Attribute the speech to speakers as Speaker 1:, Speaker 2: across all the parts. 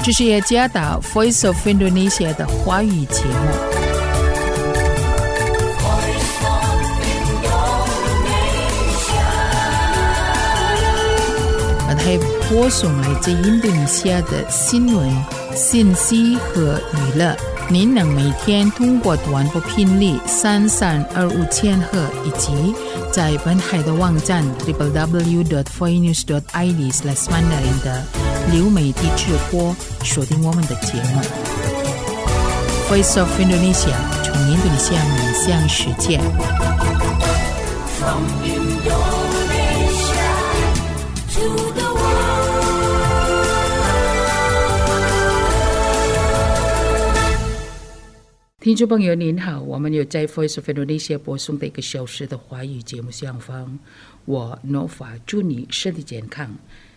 Speaker 1: 这是雅加达 Voice of Indonesia 的华语节目。还播送来自印度尼西亚的新闻、信息和娱乐。您能每天通过短波频率3325千赫以及在本海的网站 www.voinews.id/mandarin 的流媒体直播收听我们的节目。Voice of Indonesia 从印度尼西亚面向世界。From Indonesia to the听众朋友您好，我们有在 Voice of Indonesia 播送的1个小时的华语节目上方，我 Nova 祝你身体健康。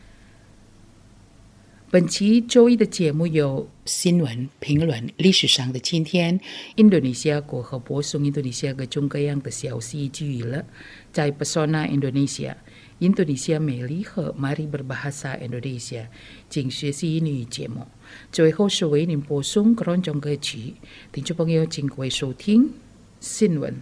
Speaker 1: 本期周一的节目有新闻、评论、历史上的今天、印度尼西亚国和播送印度尼西亚各种各样的消息及娱乐，在 Pesona Indonesia印度尼西亚美丽和 Mari Berbahasa Indonesia 请学习英语节目。最后是为您播送各种歌曲，听众朋友请各位收听新闻。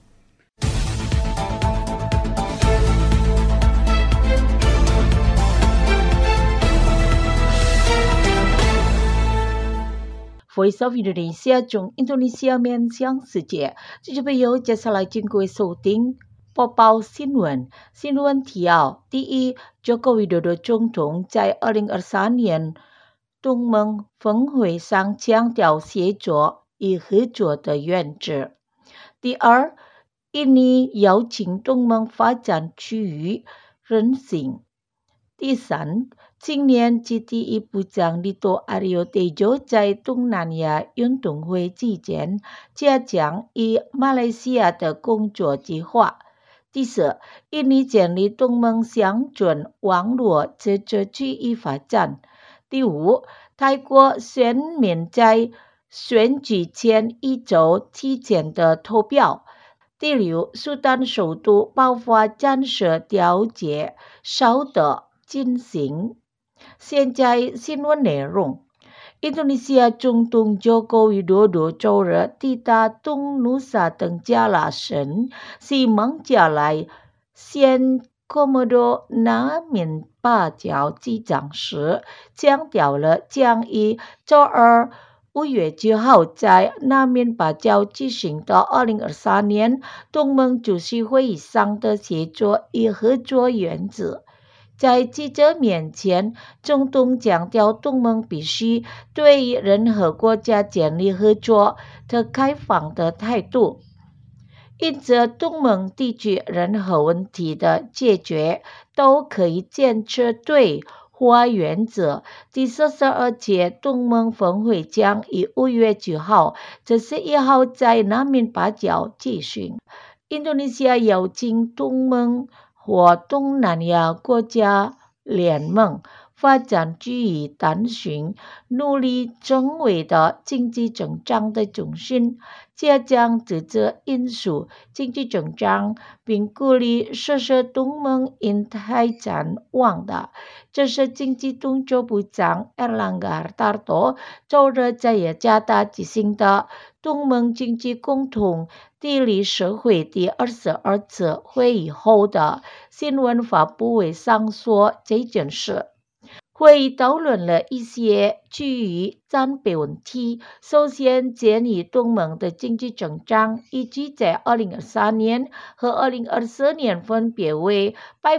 Speaker 2: Voice of Indonesia 从印度尼西亚面向世界，听众朋友接下来请各位收听播报新闻。新闻提要：第一， Joko Widodo 总统在2023年东盟峰会上强调协作与合作的原则。第二，印尼邀请东盟发展区域韧性。第三，今年GTE部长Dito Aryo Tejo 在东南亚运动会期间加强与马来西亚的工作计划。第四，印尼建立东盟乡村网络自治区域发展。第五，泰国选民在选举前1周提前的投票。第六，苏丹首都爆发战事调解稍的进行。现在新闻内容。印度尼西亚总统 Joko Widodo 周日抵达东努萨登加拉省，是孟加拉县Komodo 南面芭蕉机场时，强调了将于周二5月9号在南面芭蕉举行的2023年东盟主席会议上的协作与合作原则。在记者面前，总统强调东盟必须对于任何国家建立合作的开放的态度，因此东盟地区任何问题的解决都可以坚持对话原则。第42届东盟峰会将于5月9号至11号在南面芭蕉举行。印度尼西亚邀请东盟或东南亚国家联盟发展区域探寻，努力成为的经济增长的中心，加强自治因素经济增长，并鼓励实施东盟印太展望的。这是经济动作部长 Erlangga Hartarto 周日在雅加达举行的东盟经济共同地理社会第22次会议后的新闻发布会上说这件事。会议讨论了一些区域战备问题，首先建议东盟的经济增长预计在2023年和2024年分别为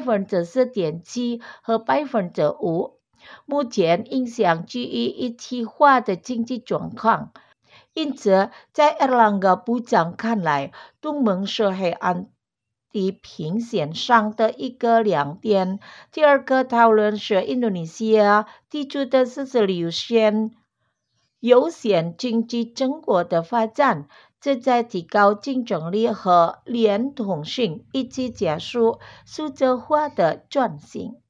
Speaker 2: 4.7% 和 5%， 目前影响区域一体化的经济状况。因此，在 Erlangga 部长看来，东盟是黑暗地平线上的一个亮点。第二个讨论是印度尼西亚提出的46优先经济成果的发展，旨在提高竞争力和连通性，以及结束数字化的转型。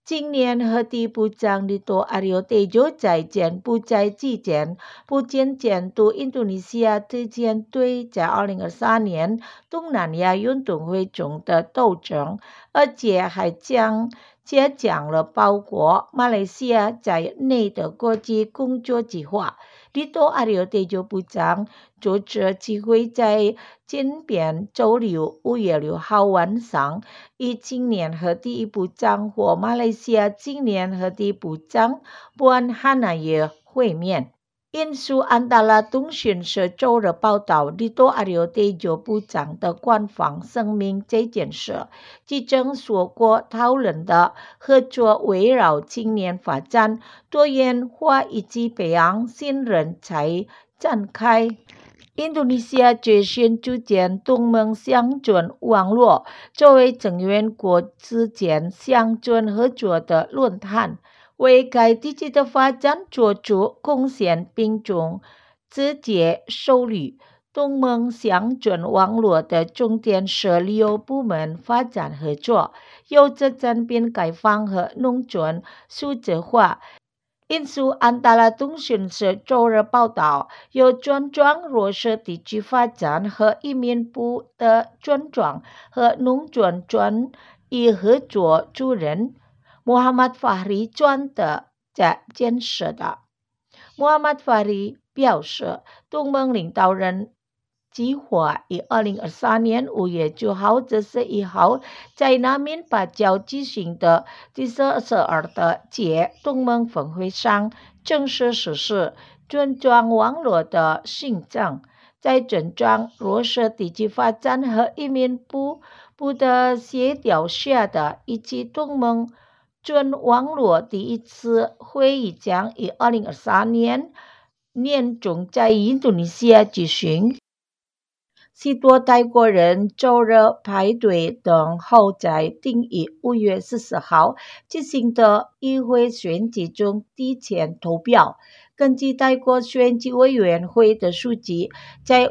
Speaker 2: 今年和第部长Dito Aryo Tejo 在柬埔寨期间，不仅监督印度尼西亚推荐队在2023年东南亚运动会中的斗争，而且还接讲了包括马来西亚在内的国际工作计划。Dito Aryo Tejo 部长主持机会在金边周六5月6号晚上，与青年和第一部长和马来西亚青年和第一部长Puan Hanaya 会面。印度安达拉通讯社周日报道，Dito Aryo Tejo 部长的官方声明这件事，其中说过讨论的合作围绕青年发展、多元化以及培养新人才展开。印度尼西亚决心组建东盟乡村网络，作为成员国之间乡村合作的论坛，为该地区的发展做出贡献并从直接受益。东盟乡村网络的重点是6部门发展合作，有着产品开放和农村数字化。印度安达拉通讯社周日报道，有专长弱势地区发展和移民部的专长和农村专业合作主任Muhammad Fahri 转的在建设的。Muhammad Fahri 表示，东盟领导人计划于2023年5月9号至11号在南面巴交举行的第42的届东盟峰会上正式实施专长网络的新政。在专长弱势地区发展和移民部的协调下的一期东盟专网络第一次会议将于2023年年中在印度尼西亚举行。许多泰国人周日排队等候在定于5月14号举行的议会选举中提前投票。根据泰国选举委员会的数据，在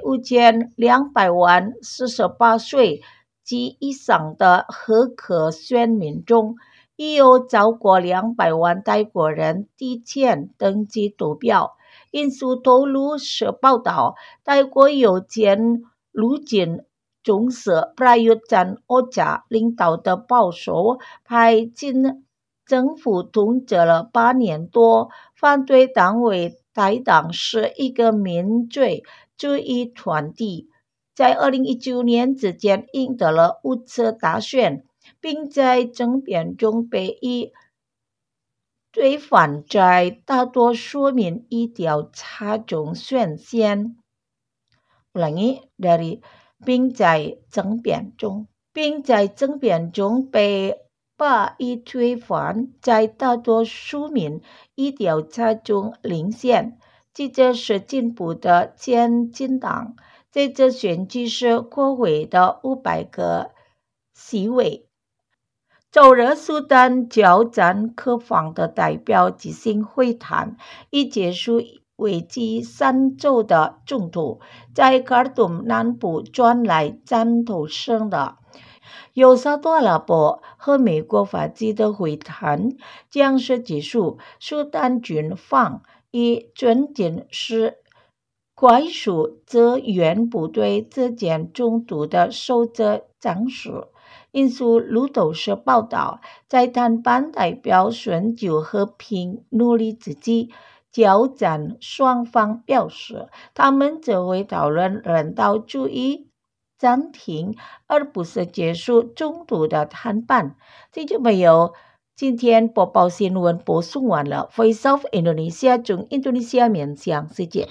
Speaker 2: 5200万48岁及以上的合格选民中，已有超过200万泰国人提前登记投票。印度透露社报道，泰国有前陆军总司Prayut Chan-o-cha领导的保守派军政府统治了8年多，反对党为泰党是一个民粹主义团体，在2019年之间赢得了5次大选，并在政变中被以对反在大多数民意调查中选先。并在争辩中被把以推翻，在大多数民意调查中领先。这是进步的前进党，这次选举是国会的500个席位。周日苏丹交战各方的代表举行会谈，以结束为期3周的冲突。在卡尔图姆南部传来战斗声的由沙特阿拉伯和美国发起的会谈将是结束苏丹军方与军警是快速支援部队之间冲突的首次尝试。印度路透社报道，在谈判代表寻求和平努力之际，交战双方表示，他们只会讨论人道主义暂停，而不是结束冲突的谈判。听众朋友，今天播报新闻播送完了。Voice of Indonesia 从印度尼西亚面向世界。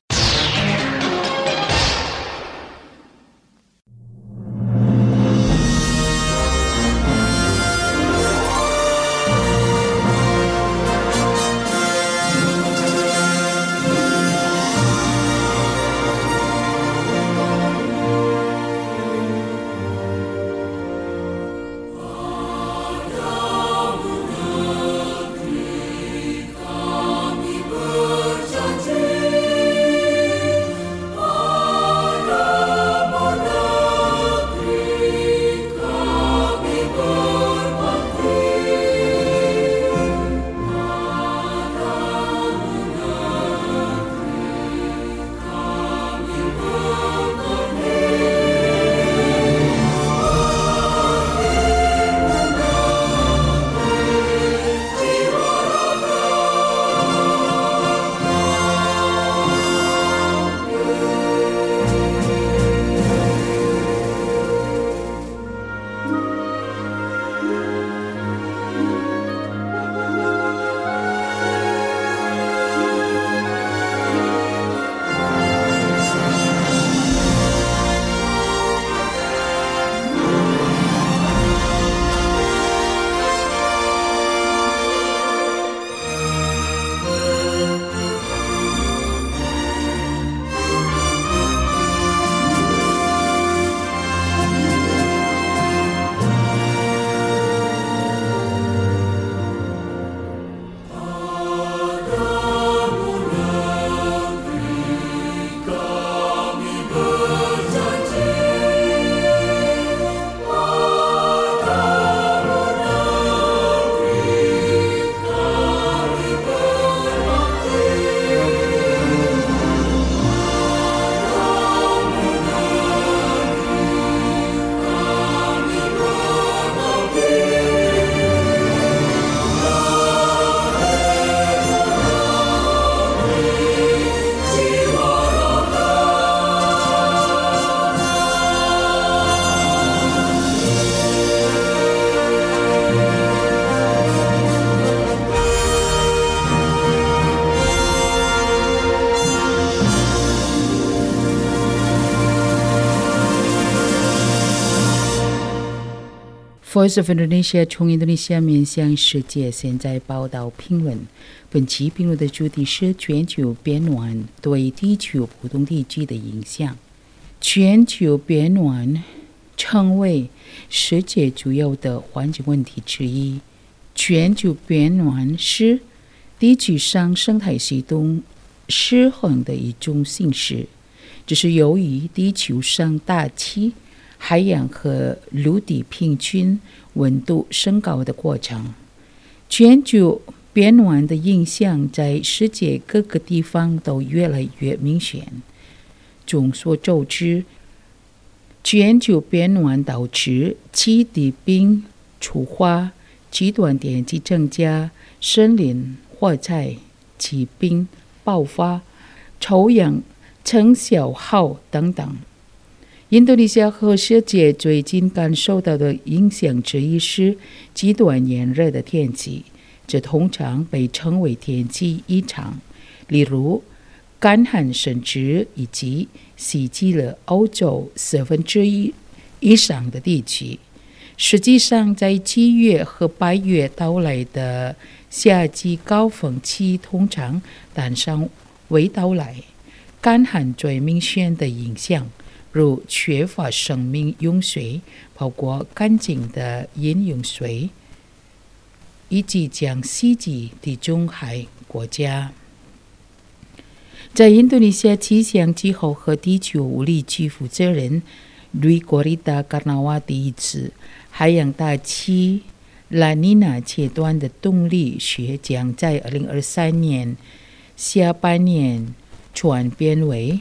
Speaker 1: Voice of Indonesia 从印度尼西亚面向世界现在报道评论。本期评论的主题是全球变暖对地球不同地区的影响。全球变暖成为世界主要的环境问题之一。全球变暖是地球上生态系统失衡的一种形式，这是由于地球上大气、海洋和陆地平均温度升高的过程。全球变暖的影响在世界各个地方都越来越明显。众所周知，全球变暖导致气地冰除化、极端天气增加、森林火灾、疾病爆发、臭氧层消耗等等。印度尼西亚和世界最近感受到的影响之一是极端炎热的天气，这通常被称为天气异常，例如干旱甚至以及袭击了欧洲1/4以上的地区。实际上，在7月和8月到来的夏季高峰期通常但尚未到来。干旱最明显的影响，如缺乏生命用水，包括干净的饮用水，以及将袭击地中海国家。在印度尼西亚气象气候和地球物理局负责人Dwi Korita Karnawati 一次，海洋大气拉尼娜阶段的动力学将在2023年下半年转变为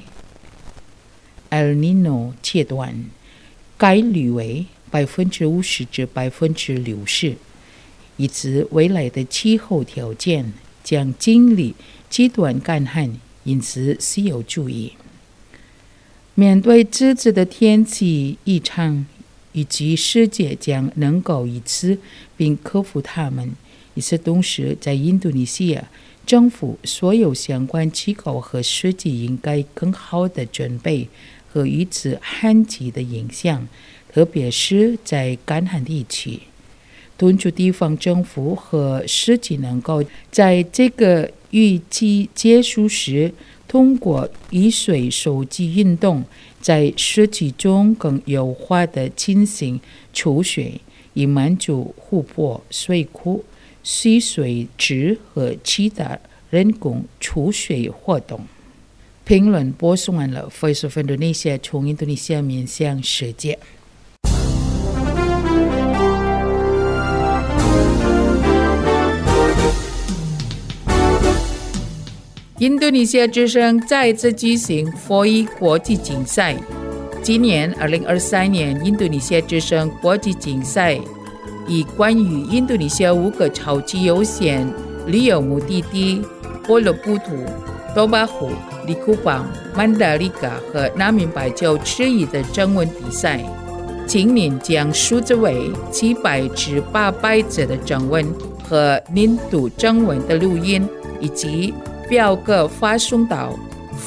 Speaker 1: El Nino 阶段，概率为50%至60%，以此未来的气候条件将经历极端干旱，因此需要注意。面对这次的天气异常，以及世界将能够一次并克服它们，与此同时，在印度尼西亚政府所有相关机构和实际应该更好的准备和与此旱季的影响，特别是在干旱地区。敦促地方政府和实际能够在这个雨季结束时，通过雨水收集运动，在实际中更优化地进行储水，以满足湖泊、水库、蓄水池和其他人工储水活动。评论播送完了 Voice of Indonesia 从印度尼西亚面向世界。印度尼西亚之声再次举行佛语国际竞赛。今年2023年印度尼西亚之声国际竞赛以关于印度尼西亚5个超级优先旅游目的地波罗布图、多巴湖、利库邦、曼达里卡和南明白州之一的征文比赛。今年将数字为700至800则的征文和年度征文的录音，以及表格发送到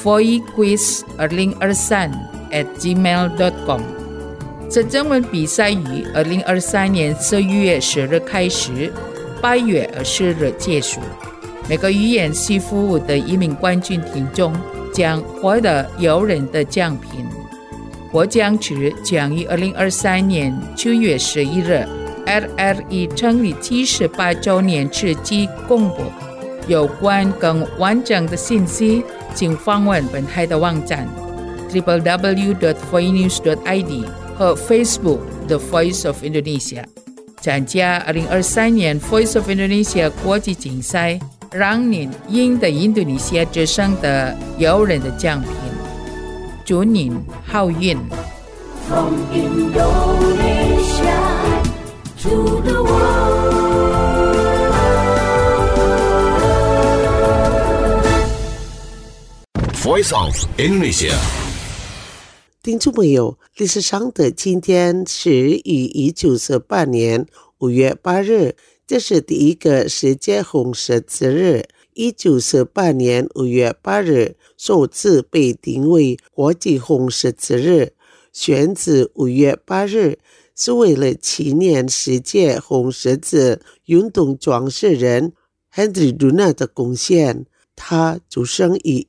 Speaker 1: foiquiz2023@gmail.com。 这征文比赛于2023年11月10日开始，8月20日结束。每个语言系服务的1名冠军听众将获得诱人的奖品。获奖者将于2023年9月11日 RRE 成立78周年之际公布。有关更完整的信息，请访问本台的网站 www.voinews.id 和 Facebook The Voice of Indonesia。 参加2023年 Voice of Indonesia 国际竞赛，让您赢得印度尼西亚之声的诱人的奖品。祝您好运。
Speaker 3: From Indonesia to the world。Voice of Indonesia。
Speaker 4: 听众朋友，历史上的今天是于1948年5月8日，这是第一个世界红十字日。1948年5月8日首次被定为国际红十字日，选自5月8日是为了纪念世界红十字运动创始人 Henry Dunant 的贡献。他出生于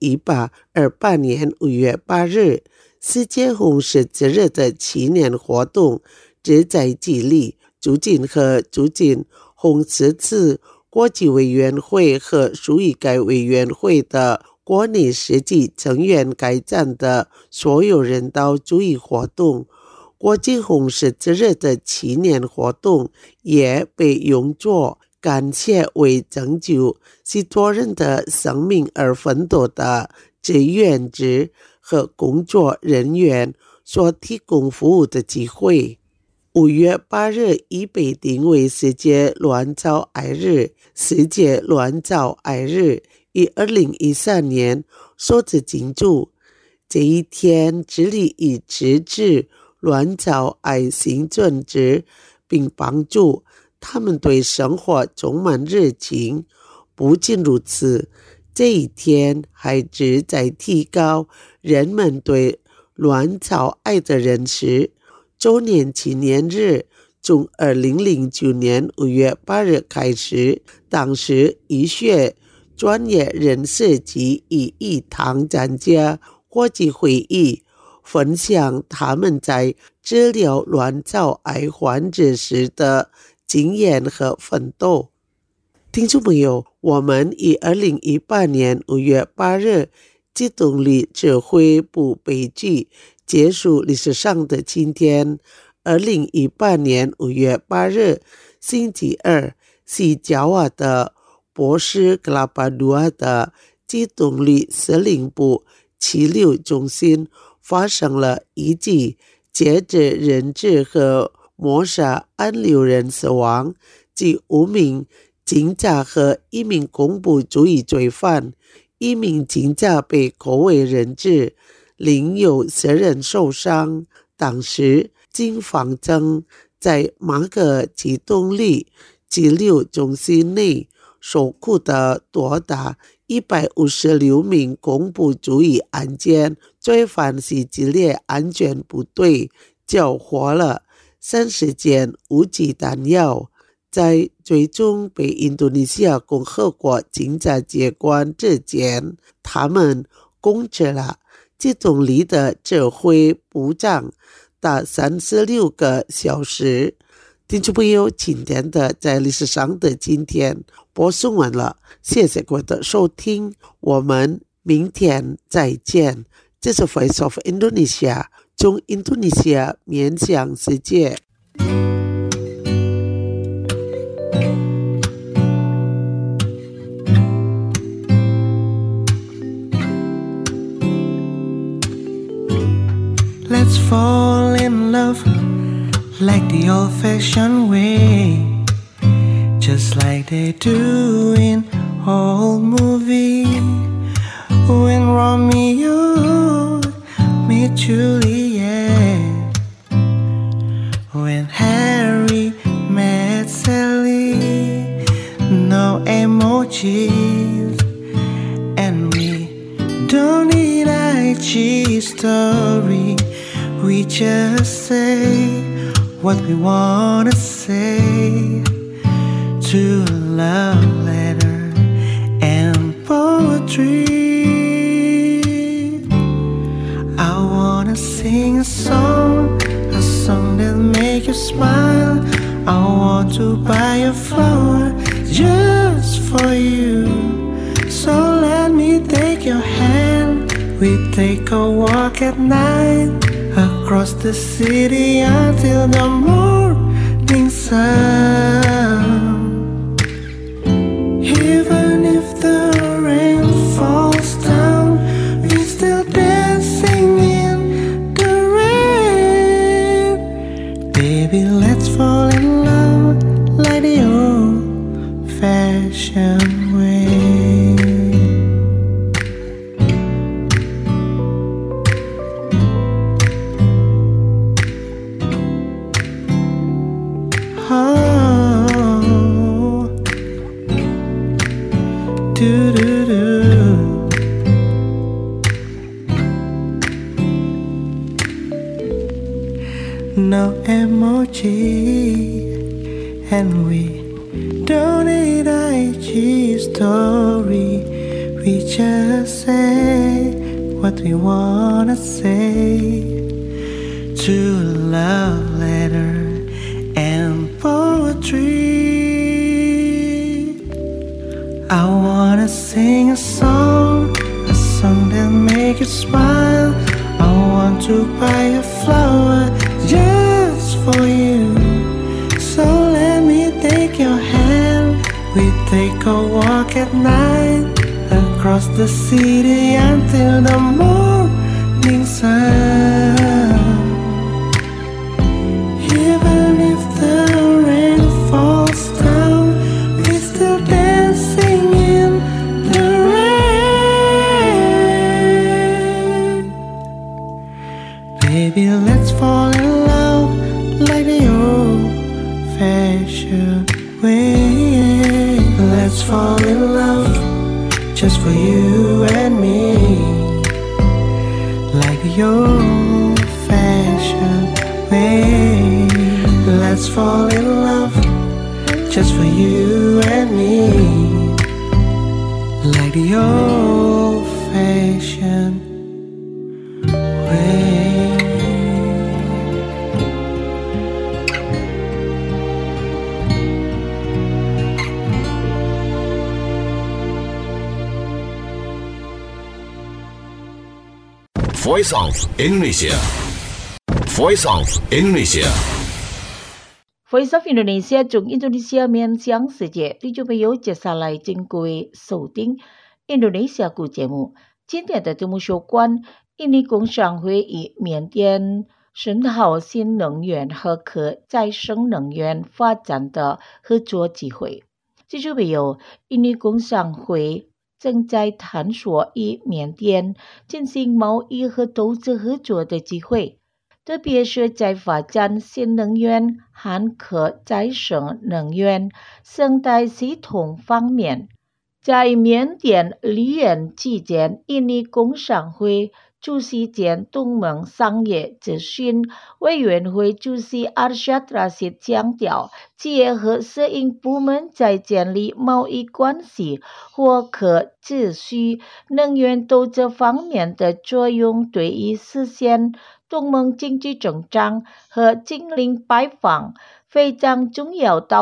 Speaker 4: 1828年5月8日。世界红十字日的纪念活动旨在激励、促进和促进红十字国际委员会和属于该委员会的国内实际成员开展的所有人道主义活动。国际红十字日的纪念活动也被用作感谢为拯救许多人的生命而奋斗的志愿者和工作人员所提供服务的机会。5月8日已被定为世界卵巢癌日。世界卵巢癌日于2013年首次庆祝。这一天致力于支持卵巢癌幸存者，并帮助他们对生活充满热情。不仅如此，这一天还旨在提高人们对卵巢癌的认识。周年纪念日从2009年5月8日开始，当时医学专业人士及医堂参加国际会议，分享他们在治疗卵巢癌患者时的经验和奋斗。听众朋友，我们于2018年5月8日机动力指挥部悲剧结束历史上的今天。2018年5月8日星期二，西爪哇的波斯格拉巴杜阿的机动力司令部76中心发生了一起劫持人质和谋杀案，6人死亡，即5名警察和1名恐怖主义罪犯。1名警察被扣为人质，另有10人受伤。当时警方正在马格机动力76中心内搜捕的多达156名恐怖主义案件罪犯是激烈安全部队缴获了30件无机弹药。在最终被印度尼西亚共和国警察接管之前，他们控制了机动力的指挥部长达36个小时。听众朋友，今天的在历史上的今天播送完了，谢谢各位的收听，我们明天再见。这是 Voice of Indonesia， 从印度尼西亚面向世界。
Speaker 5: Let's fall in love like the old-fashioned way, just like they do in old movie. When Romeo met Juliet, when Harry met Sally, no emojis, and we don't need IG story. We just say what we wanna say to a love letter and poetry. I wanna sing a song that make you smile. I want to buy a flower just for you. So let me take your hand. We take a walk at night across the city until the morning sun. Even if the rain falls down, we still dancing in the rain. Baby, let's fall in love like the old-fashioned way. Oh, no emoji, and we don't need IG story. We just say what we wanna say. To a love letter and poetry. I wanna sing a song that make you smile. I want to buy a flower just for you. So let me take your hand. We take a walk at night across the city until the morning sun. Even if the rain falls down, we're still dancing in the rain. Baby, let's fall in love like the old-fashioned way. Let's fall in love just for you and me, like the old-fashioned way. Let's fall in love just for you and me, like the old-fashioned way.
Speaker 3: Voice of Indonesia. Voice of Indonesia.
Speaker 2: Voice of Indonesia 从印度尼西亚面向世界，听众朋友，接下来请各位收听印度尼西亚节目。今天的节目有关印尼工商会与缅甸深化新能源和可再生能源发展的合作机会。听众朋友，印尼工商会正在探索与缅甸进行贸易和投资合作的机会，特别是在发展新能源和可再生能源生态系统方面。在缅甸离任期间，印尼工商会主席兼东盟商业咨询委员会主席阿什拉希强调，企业和私营部门在建立贸易关系或可持续能源投资方面的作用，对于实现东盟经济增长和净零排放非常重要。到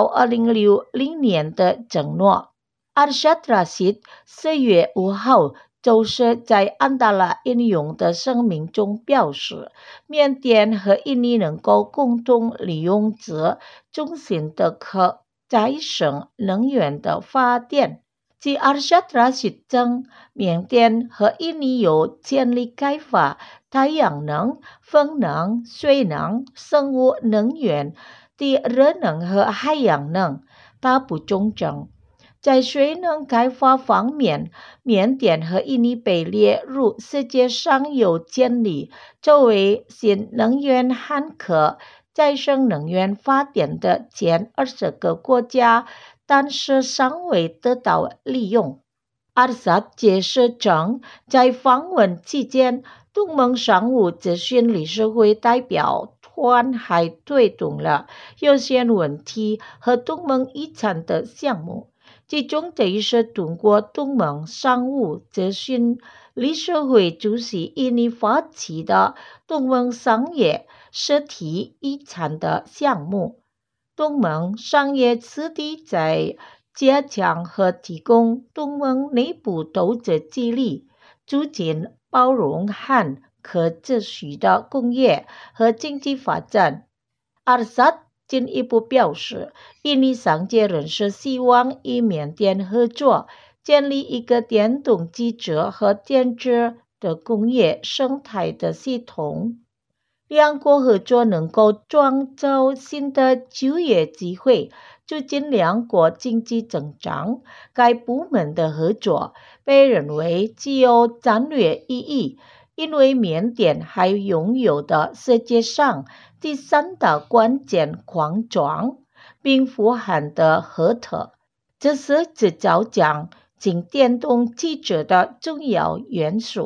Speaker 2: 2060年的承诺。阿什拉希4月5号就是在安达拉引用的声明中表示，缅甸和印尼能够共同利用这中心的可再生能源的发电。据阿什拉希称，缅甸和印尼有潜力开发太阳能、风能、水能、生物能源、地热能和海洋能。他补充称，在水能开发方面，缅甸和印尼被列入世界上有潜力作为新能源和可再生能源发电的前20个国家，但是尚未得到利用。阿萨解释称，在访问期间，东盟商务咨询理事会代表团还推动了有限问题和东盟遗产的项目。其中这一是通过东盟商务咨询理事会主席印尼发起的东盟商业实体遗产的项目。东盟商业实体在加强和提供东盟内部投资激励，促进包容和可持续的工业和经济发展。阿萨进一步表示，印尼商界人士希望与缅甸合作，建立一个电动机车和电池的工业生态的系统。两国合作能够创造新的就业机会，促进两国经济增长。该部门的合作被认为具有战略意义，因为缅甸还拥有的世界上第3大关键矿庄，并富含的核特，这是制造将进电动汽车的重要元素。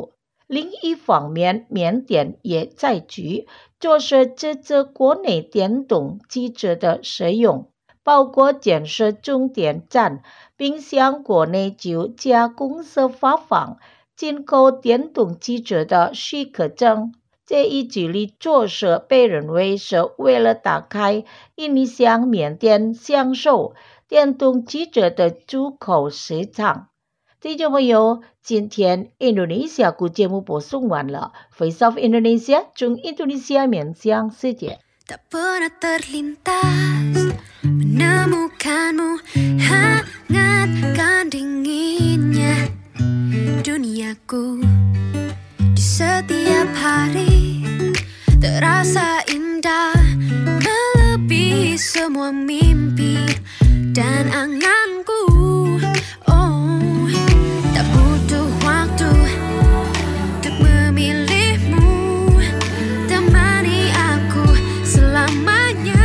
Speaker 2: 另一方面，缅甸也在局，就是支持国内电动机车的使用，包括建设终点站，并向国内9家公司发放进口电动机车的许可证。这一举例措施被认为是为了打开印尼向缅甸销售电动机车的出口市场。听众朋友，今天 Indonesia 股节目播送完了。Voice of Indonesia 中 Indonesia 面向世界。
Speaker 6: Tak pernah terlintas menemukanmu, hangatkan dinginnya duniaku. Di setiap hari terasa indah, melebihi semua mimpi dan anganku. Oh, tak butuh waktu untuk memilihmu, temani aku selamanya.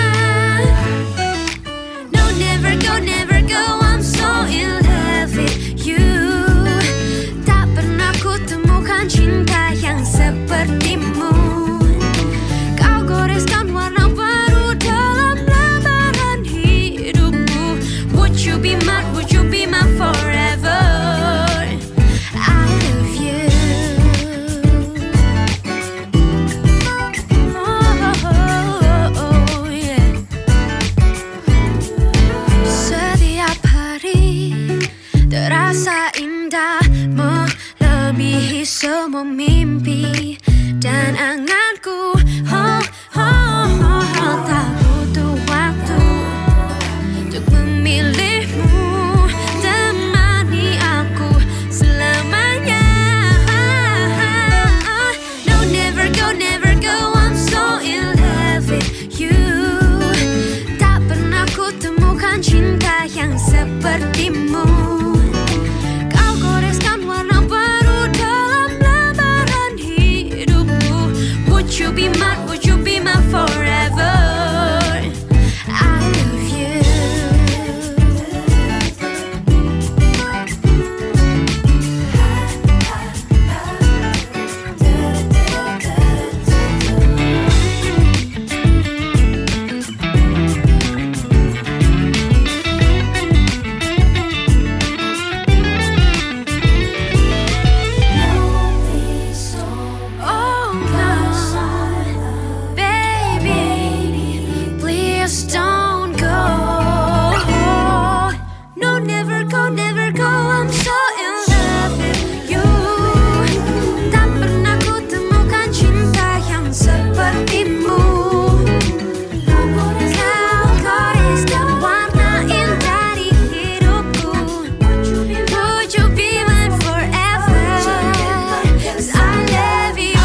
Speaker 6: No, never go, I'm so in love with you. Tak pernah ku temukan cinta yang sepertimu. Kau goreskan warna baru dalam lembaran hidupku. Would you be mine, would you be mine forever? I love you. Oh, yeah. Setiap hari terasa indah, melebihi semua mimpi dan anganku. Tak butuh waktu untuk memilihmu, temani aku selamanya. No, never go, I'm so in love with you. Tak pernah ku temukan cinta yang sepertimu. Kau goreskan warna baru dalam lembaran hidupku. Would you be mine, would you be mine forever? I love you. Oh God, baby, please don't go. No, never go, I'm so in love with you. Tak pernah ku temukan cinta yang sepertimu. Kau goreskan warna indah di hidupku. Would you be mine forever? 'Cause I love you.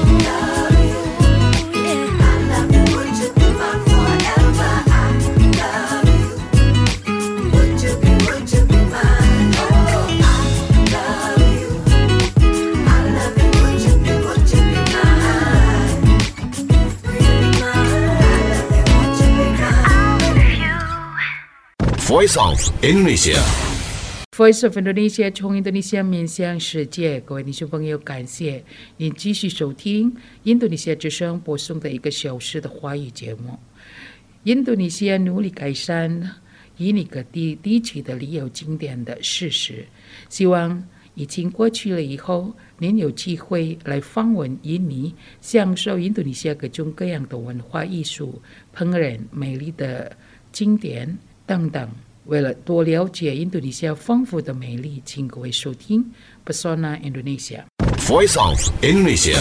Speaker 3: Voice of Indonesia.
Speaker 1: Voice of Indonesia 从印度尼西亚面向世界，各位听众朋友，感谢您继续收听印度尼西亚之声播送的1个小时的华语节目。印度尼西亚努力改善印尼各地区的旅游景点的事实，希望疫情过去了以后，您有机会来访问印尼，享受印度尼西亚各种各样的文化艺术、烹饪、美丽的景点等等。为了多了解印度尼西亚丰富的美丽，请各位收听 Pesona Indonesia。
Speaker 3: Voice of Indonesia.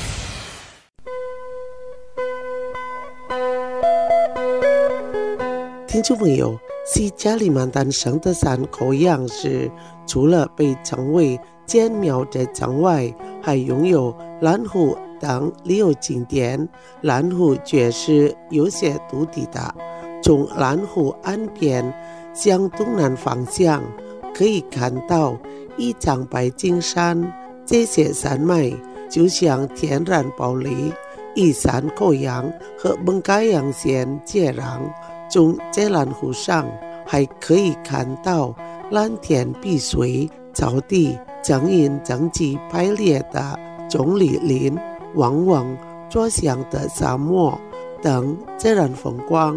Speaker 4: 听众朋友，西加里曼丹省的3口样式，除了被称为建庙的城外，还拥有蓝湖等旅游景点。蓝湖却是有些独特的，从蓝湖岸边向东南方向可以看到一长白金山，这些山脉就像天然堡垒，以3口洋和本盖洋县接壤。从这蓝湖上还可以看到蓝天碧水、草地整营整齐排列的棕榈林、往往作响的沙漠等自然风光。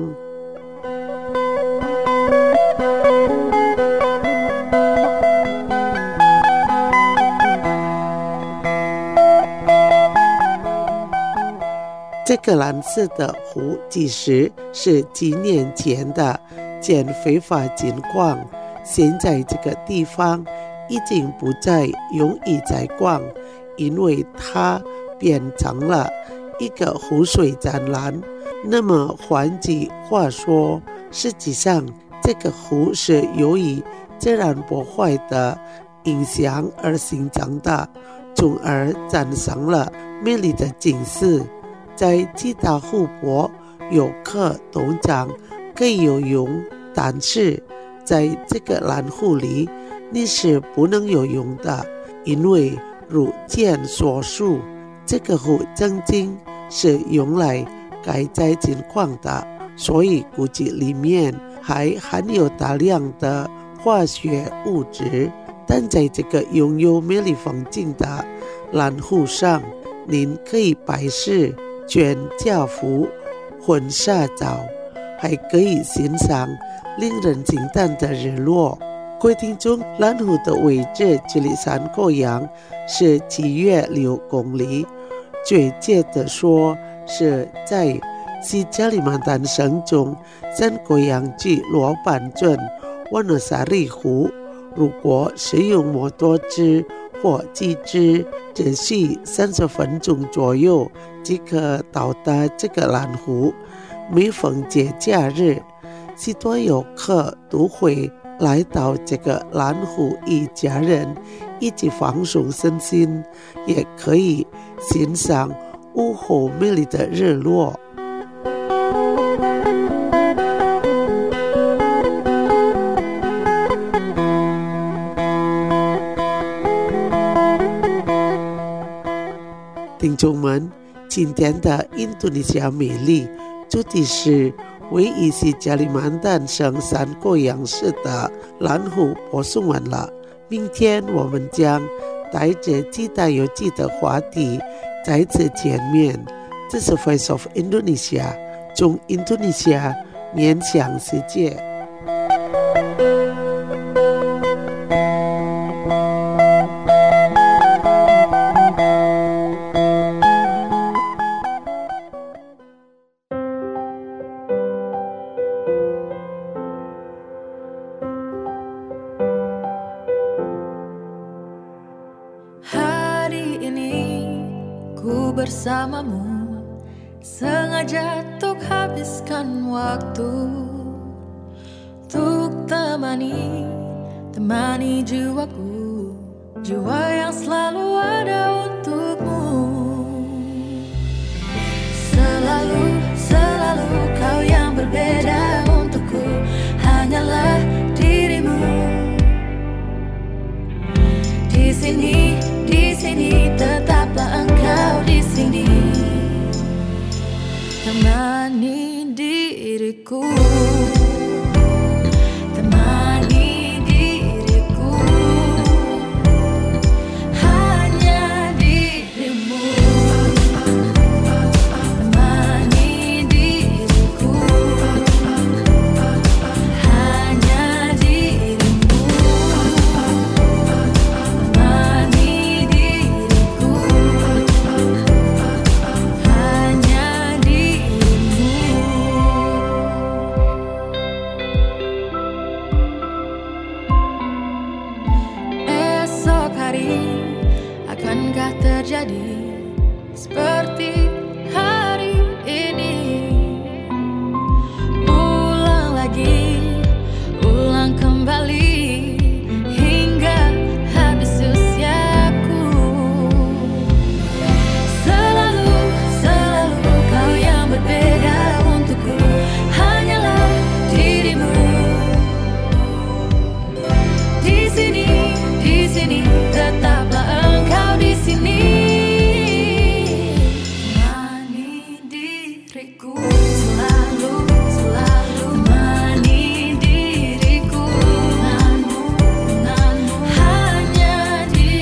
Speaker 4: 这个蓝色的湖其实是几年前的减肥法金矿，现在这个地方已经不再容易采矿，因为它变成了一个湖水展览。那么换句话说，实际上这个湖是由于自然破坏的影响而形成的，从而产生了美丽的景色。在其他湖泊，游客通常可以游泳，但是在这个蓝湖里你是不能游泳的，因为如前所述，这个湖曾经是用来开采金矿的，所以估计里面还含有大量的化学物质。但在这个拥有美丽风景的蓝湖上，您可以摆饰全家福、婚纱照，还可以欣赏令人惊叹的日落。各位听众，蓝湖的位置距离山口洋是7约6公里，确切的说是在西加里曼丹省中山口洋距罗板镇万诺萨利湖。如果使用摩托车或机车，只需30分钟左右即可到达这个蓝湖。每逢节假日，许多游客都会来到这个蓝湖，与家人一起放松身心，也可以欣赏午后美丽的日落。听众们，今天的印度尼西亚美丽主题是位于西加里曼丹省山口洋市的蓝湖播送完了。明天我们将带着其他有趣的话题再次见面。这是 Voice of Indonesia， 从印度尼西亚面向世界。
Speaker 7: Bersamamu sengaja untuk habiskan waktu, untuk temani jiwaku, jiwa yang selalu ada untukmu. Selalu kau yang berbeda untukku, hanyalah dirimu. Di sini tetaplah engkau di sini, temani diriku, temani diriku, hanya dirimu, temani diriku, hanya dirimu, temani diriku, hanya dirimu. Esok hari akankah terjadi seperti hari ini? Ulang lagi, ulang kembali hingga habis usiaku. Selalu kau yang berbeda untukku, hanyalah dirimu. Di sini tetaplah engkau di sini, temani diriku, selalu temani diriku, denganmu, hanya dirimu.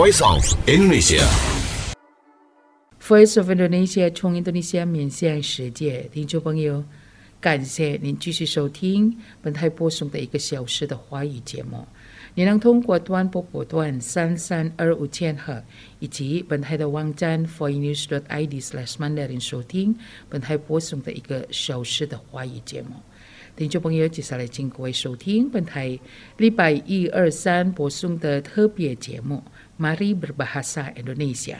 Speaker 3: Voice of Indonesia.
Speaker 1: Voice of Indonesia 从印度尼西亚面向世界，听众朋友，感谢您继续收听本台播送的1个小时的华语节目。你能通过短波波段3325千赫以及本台的网站 voinews.id/mandarin 收听本台播送的1个小时的华语节目。听众朋友，接下来请各位收听本台礼拜1、2、3播送的特别节目 Mari Berbahasa Indonesia。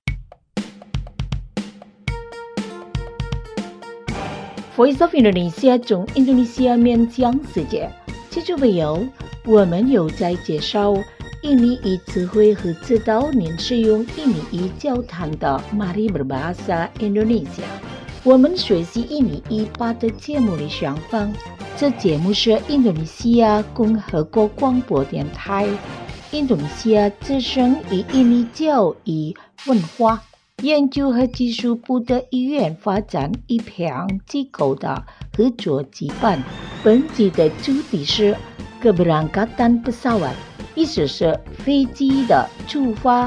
Speaker 2: Voice of Indonesia 从印度尼西亚面向世界，听众朋友，我们有在介绍印尼语词汇和指导您使用印尼语交谈的 Mari Berbahasa Indonesia。我们学习印尼语8的节目的上方，这节目是印度尼西亚共和国广播电台、印度尼西亚资深与印尼教育文化研究和技术部的语言发展一项机构的合作举办。本集的主题是 keberangkatan pesawat， 意思是飞机的出发。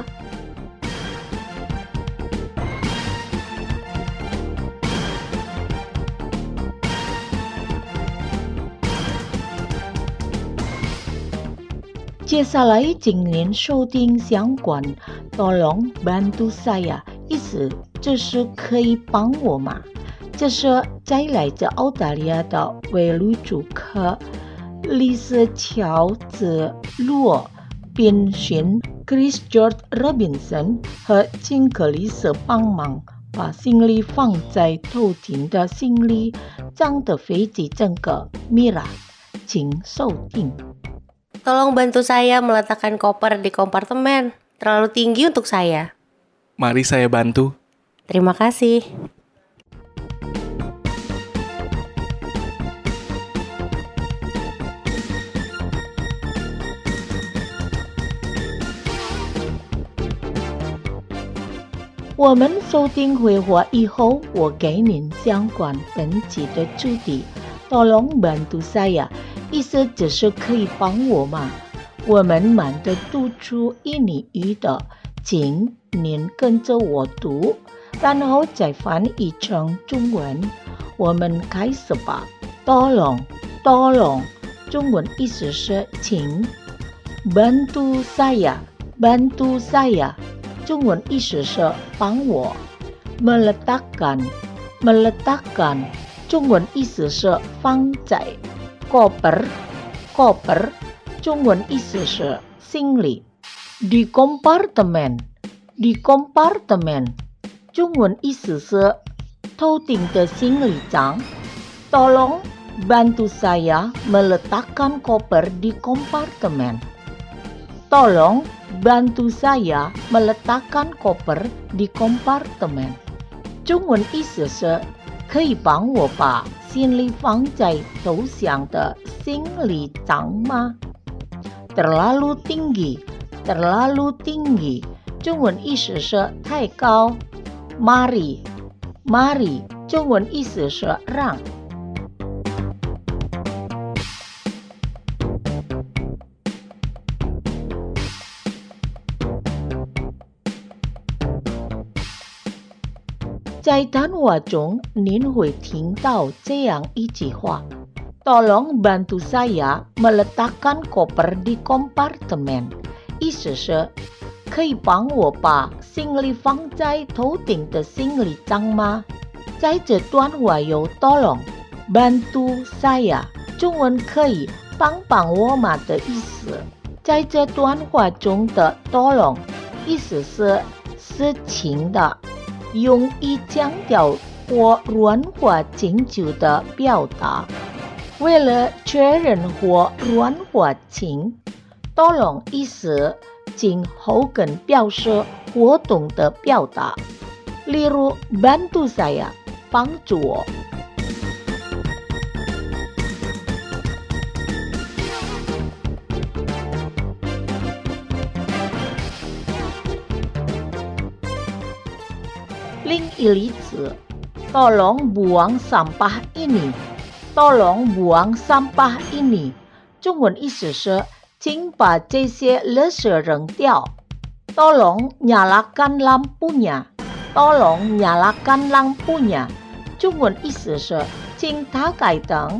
Speaker 2: 接下来请您收听相关 Tolong bantu saya， 意思就是可以帮我吗？这是在来自澳大利亚的维旅住客丽斯乔治洛宾逊 Chris George Robinson 和金克里斯帮忙把行李放在头顶的行李箱的飞机整个 Mira， 请收听。
Speaker 8: Tolong bantu saya meletakkan koper di kompartemen. Terlalu tinggi untuk saya.
Speaker 9: Mari saya bantu.
Speaker 8: Terima kasih.
Speaker 2: 我们收听会话以后，我给您相关本集的主题 Tolong bantu saya， 意思只是可以帮我吗？我们慢地读出印尼语的，请您跟着我读，然后再翻译成中文。我们开始吧。Tolong， Tolong， 中文意思是请。Bantu saya， Bantu saya， 中文意思是帮我。Meletakkan， Meletakkan， 中文意思是放在。Koper， Koper， 中文意思是行李。Di kompartemen， Di kompartemen， 中文意思是头顶的行李箱。Tolong bantu saya meletakkan koper di kompartemen。 Tolong bantu saya meletakkan koper di kompartemen。 中文意思是可以帮我把行李放在头箱的行李箱吗？ Terlalu tinggi， Terlalu tinggi， 中文意思是太高。Mari， Mari， 中文意思是让。在谈话中，您会听到这样一句话 Tolong bantu saya meletakkan koper di kompartemen， 意思是可以帮我把行李放在头顶的行李箱吗？在这段话有 Tolong bantu saya， 中文可以帮我吗的意思。在这段话中的 Tolong 意思是事情的，用以强调或软化请求的表达。为了确认或软化请 Tolong 意思请后跟表示活动的表达。例如 bantu saya， 帮助我。另一例子 Tolong buang sampah ini， Tolong buang sampah ini， 中文意思是请把这些垃圾扔掉。 Tolong nyalakan lampunya. Tolong nyalakan lampunya. 中文意思是请打开灯。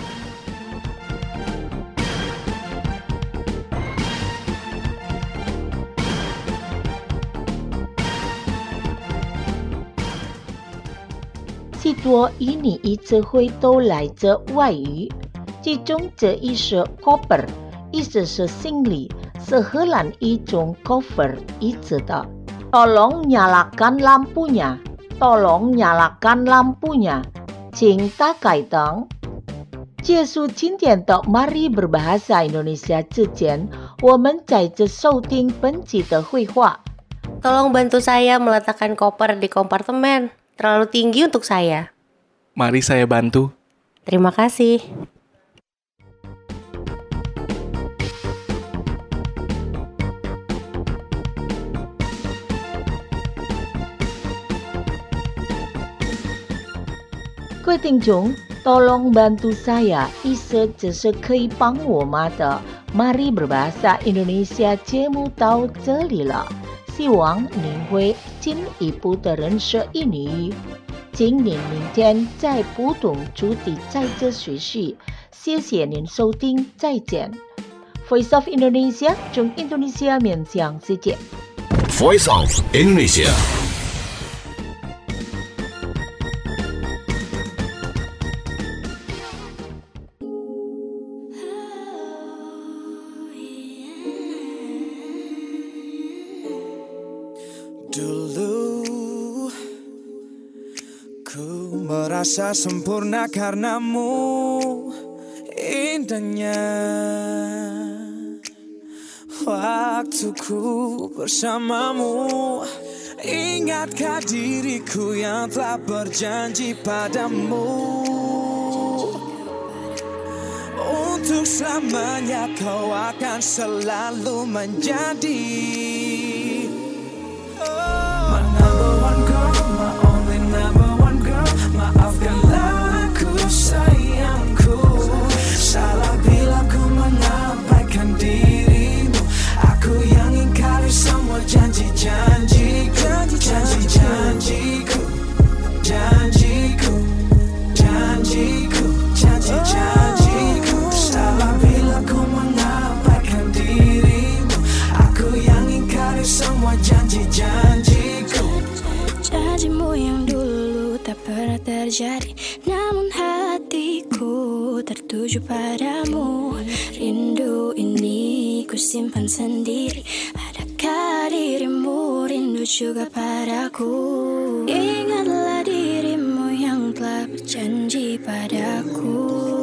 Speaker 2: 许多印尼语词汇都来自外语，其中这一是 koper， 意思是行李，是荷兰一种 koffer 意思的。Tolong nyalakan lampunya. Tolong nyalakan lampunya. 请打开灯。结束今天的Mari Berbahasa Indonesia 之前，我们再次收听本集的绘画。
Speaker 8: Tolong bantu saya meletakkan koper di kompartemen. Terlalu tinggi untuk saya.
Speaker 9: Mari saya bantu.
Speaker 8: Terima kasih.
Speaker 2: Quý thính chúng, tolong bantu saya 意思只是可以帮我吗的 Mari Berbahasa Indonesia 节目到这里了。希望您会进一步的认识印尼语。请您明天在不同主题再次学习。谢谢您收听，再见。Voice of Indonesia 中 Indonesia 面向世界。
Speaker 3: Voice of Indonesia.
Speaker 5: Dulu ku merasa sempurna karenamu, indahnya waktuku bersamamu. Ingatkah diriku yang telah berjanji padamu, untuk selamanya kau akan selalu menjadi my number one girl, my only number one girl. Maafkanlah aku sayangku, salah bila ku mengabaikan dirimu. Aku yang ingkari semua janji-janjiku, janji-janjiku, janjiku, janjiku, janji-janjiku. Salah bila ku mengabaikan dirimu. Aku yang ingkari semua janji-janjiku.
Speaker 6: Janjimu yang dulu tak pernah terjadi, namun hatiku tertuju padamu. Rindu ini ku simpan sendiri. Adakah dirimu rindu juga padaku? Ingatlah dirimu yang telah berjanji padaku,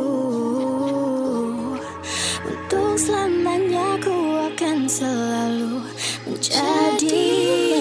Speaker 6: untuk selamanya ku akan selalu menjadi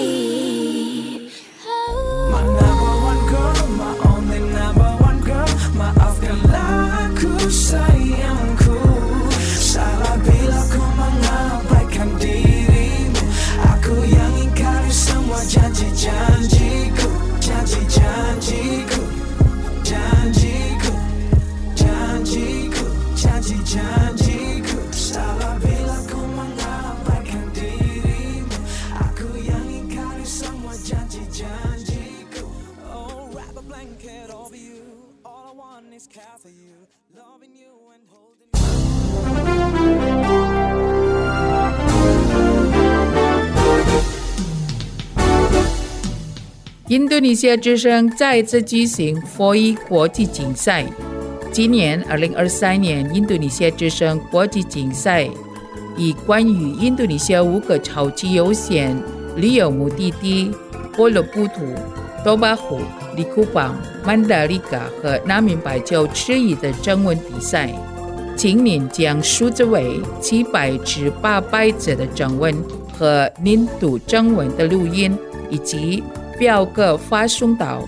Speaker 5: my number one girl, my only number one girl. Maafkanlah aku sayangku, salah bila ku mengabaikan dirimu. Aku yang ingkari semua janji-janjiku, janji-janjiku, janjiku, janjiku, janji-janjiku. Salah bila ku mengabaikan dirimu. Aku yang ingkari semua janji-janjiku. Oh, wrap a blanket over you. All I want is care for you, loving you and holding you.
Speaker 1: 印度尼西亚之声再次举行佛语国际竞赛。今年2023年印度尼西亚之声国际竞赛以关于印度尼西亚5个超级悠闲旅游目的地波罗布图、多巴湖、利库邦、曼达利嘎和南明白州之一的征文比赛。请您将数字为700至800字的征文和您读征文的录音以及表格发送到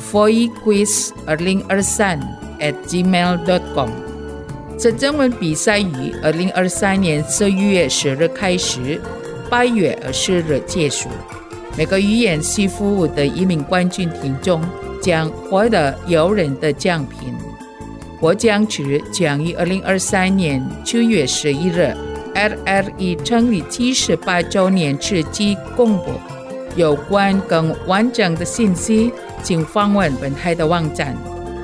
Speaker 1: foiquiz2023@gmail.com。 这征文比赛于2023年11月10日开始，8月20日结束。每个语言系服务的1名冠军听众将获得诱人的奖品。获奖者将于2023年9月11日 RRI 成立78周年之际公布。有关更完整的信息，请访问本台的网站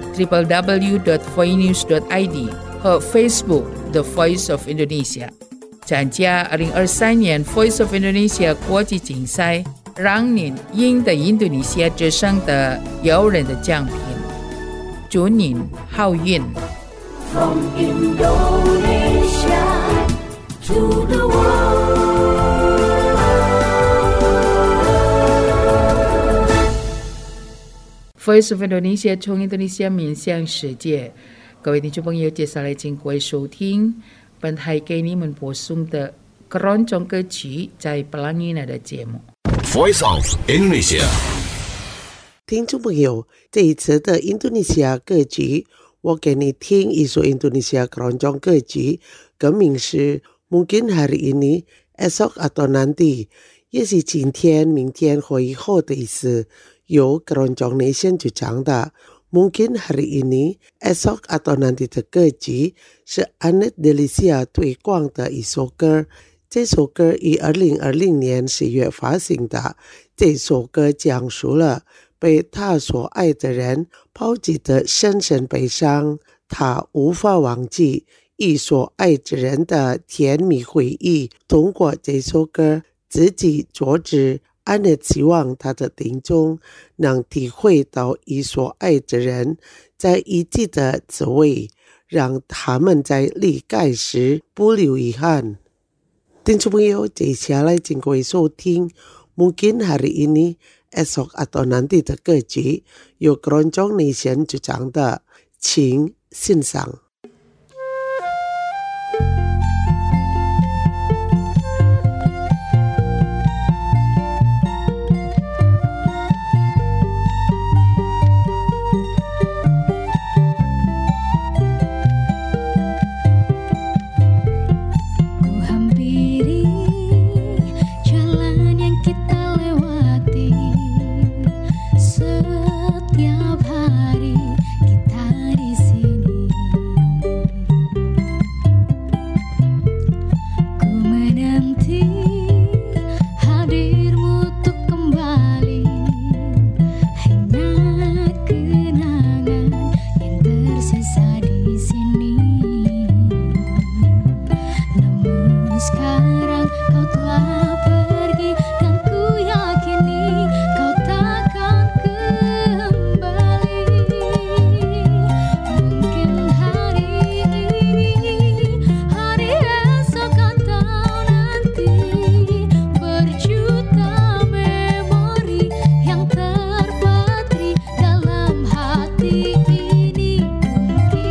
Speaker 1: www.voinews.id 和 Facebook The Voice of Indonesia。参加2023年 Voice of Indonesia 国际竞赛，让您赢得印度尼西亚之声的诱人的奖品。祝您好运。
Speaker 10: From Indonesia to the
Speaker 1: world。Voice of Indonesia 从印度尼西亚面向世界。各位听众朋友，接下来请各位收听本台给你们播送的各种歌曲在布朗尼纳的节目。
Speaker 3: Voice of Indonesia。
Speaker 4: 听众朋友，这一次的印度尼西亚歌曲，我给你听一首印度尼西亚各种歌曲，歌名是 Mungkin Hari Ini, Esok atau Nanti， 也是今天、明天或以后的意思，由各种 nation 主唱的。Mungkin Hari Ini, Esok atau Nanti 的歌曲是 Anet Delisia 推广的一首歌。这首歌于2020年10月发行的。这首歌讲述了被他所爱的人抛弃的深深悲伤，他无法忘记与所爱之人的甜蜜回忆。通过这首歌自己作之，安也希望他的听众能体会到与所爱之人在一起的滋味，让他们在离开时不留遗憾。听众朋友，接下来请各位收听 Mungkin Hari Ini, Esok atau Nanti 的歌曲，由各种 nation 主唱的，请欣赏。
Speaker 10: Mungkin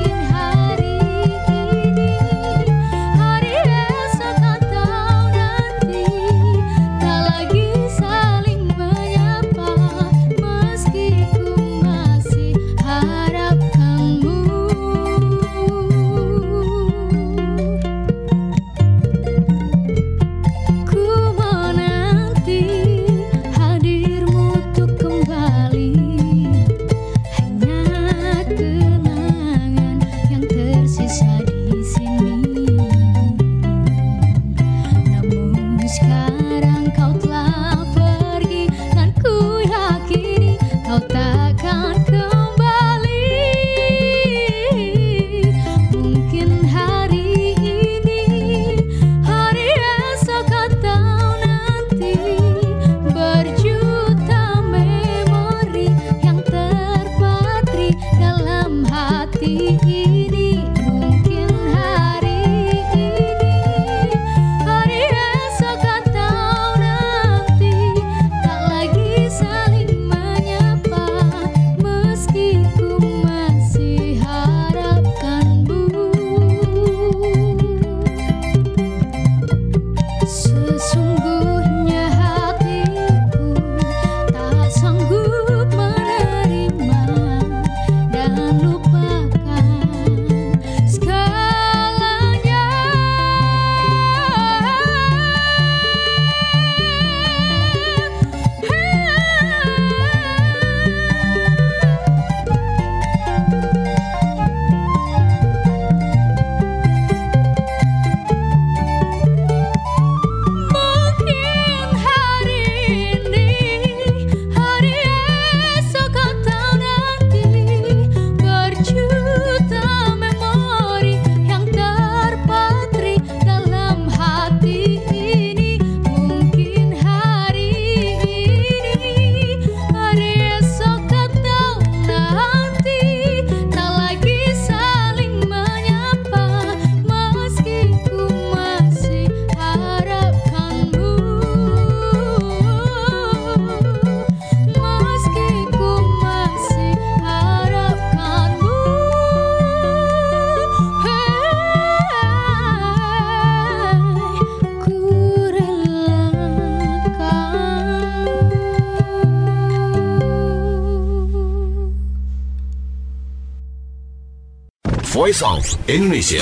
Speaker 3: Voice of Indonesia.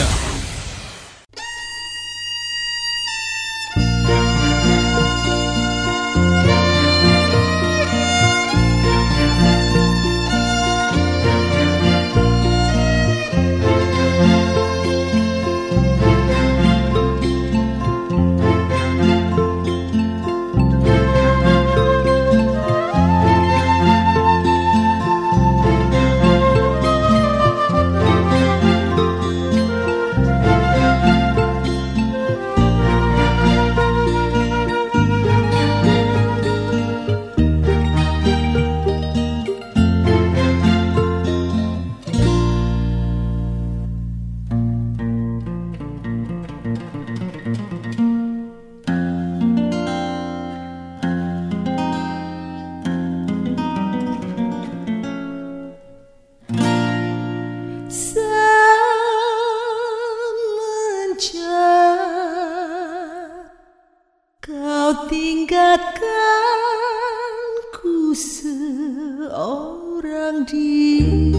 Speaker 10: Tinggalkanku seorang diri,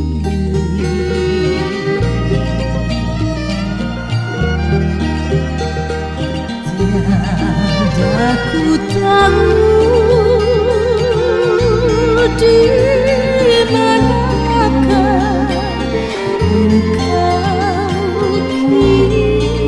Speaker 10: tiada ku tahu di manakah engkau kini.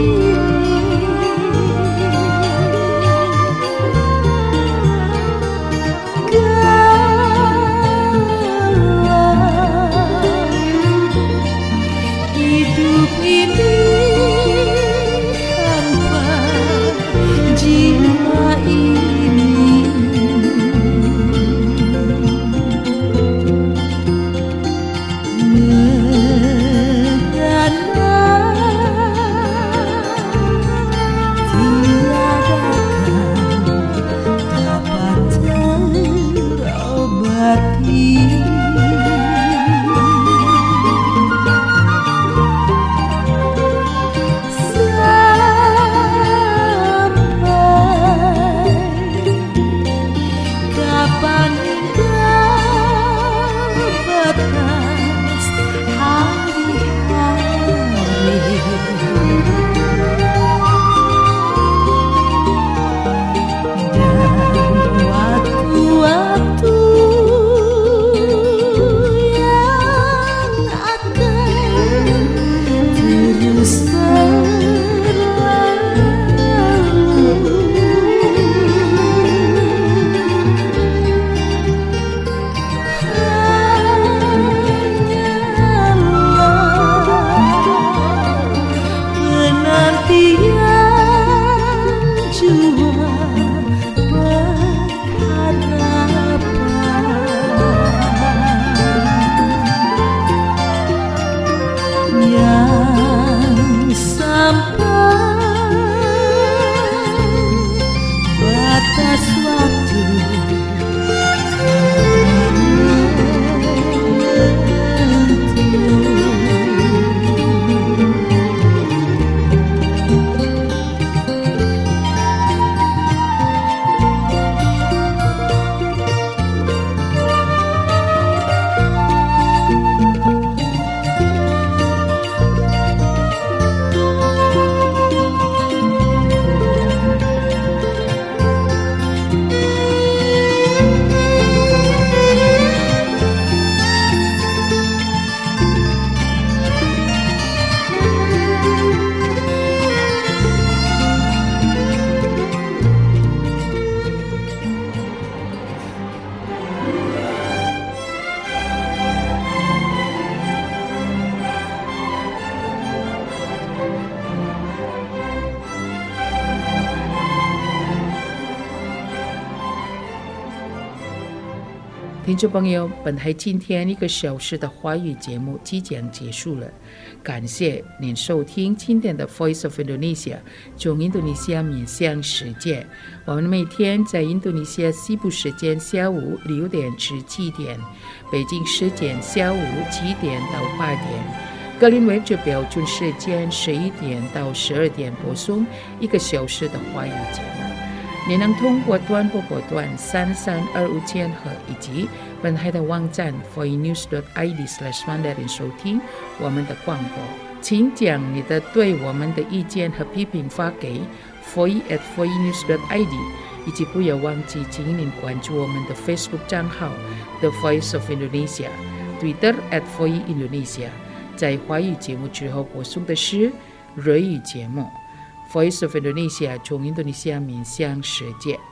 Speaker 1: 听众朋友，本台今天1个小时的华语节目即将结束了，感谢您收听今天的 Voice of Indonesia 从印度尼西亚面向世界。我们每天在印度尼西亚西部时间下午6点至7点，北京时间下午7点到8点。格林威治标准时间11点到12点播送1个小时的华语节目。你能通过短波波段3325千赫以及本台的网站 voinews.id/mandarin 收听我们的广播。 请将你的对我们的意见和批评发给 foi@foinews.id， 以及不要忘记请您关注我们的 Facebook 账号 The Voice of Indonesia， Twitter @foiindonesia。在华语节目之后播送的是瑞语节目 Voice of Indonesia， 从印度尼西亚面向世界。